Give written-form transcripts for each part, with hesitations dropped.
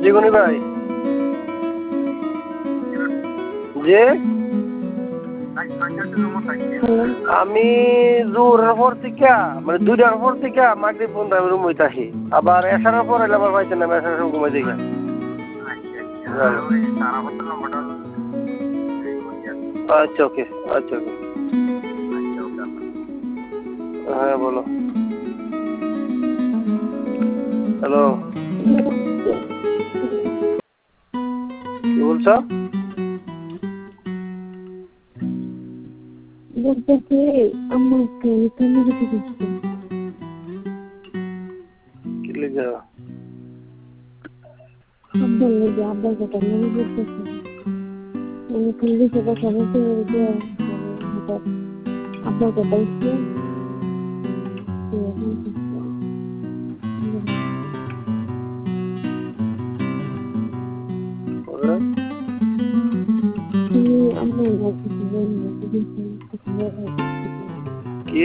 চিকনি ভাই যে আমি জোরের পর থেকে মানে 2টার পর থেকে মাগরিব পর্যন্ত আমি রুম হইতে আসি আবার এসারের পর এলে আবার পাইছেন না এসারের সময় ঘুমাই দিই আচ্ছা ওকে আচ্ছা ওকে হ্যাঁ বলো হ্যালো কি বলছো বলতেছি আমাকে তুমি কি দিচ্ছ কি লিখা বললে যে আব্বার কথা মনে করতেছি আমি খুবই সেটা সমস্যা হয়েছে আব্বার কথা হচ্ছে তুমি আমার কিছু বলবো কি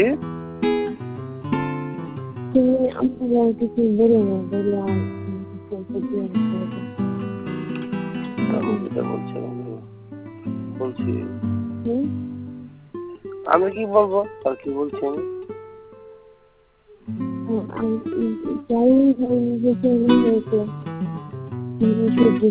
তুমি আমার কিছু বলো না বলে বলছি আমি কি বলবো আর কি বলছি আমি যাই